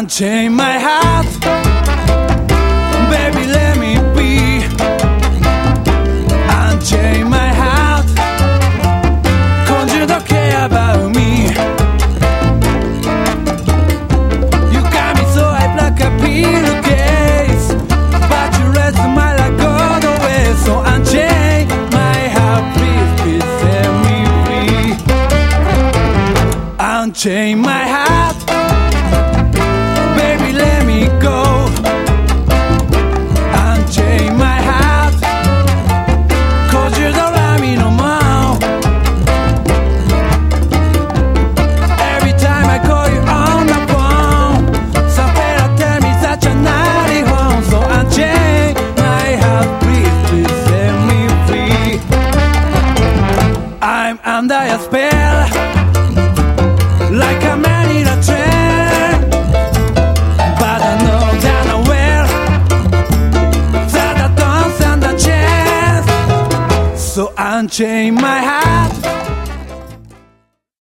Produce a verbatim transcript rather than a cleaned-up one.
Unchain my heart, baby, let me be. Unchain my heart, 'cause you don't care about me. You got me so hyped like a pillowcase, but you rest my life gone away. So unchain my heart, please, please set me free. Unchain my heart, baby, let me go. Unchain my heart, 'cause you don't love me no more. Every time I call you on the phone, somebody tell me such a naughty home. So unchain my heart, please, please set me free. I'm under your spell, like a man in a trance, but I know that I will, that I don't stand a chance. So unchain my heart,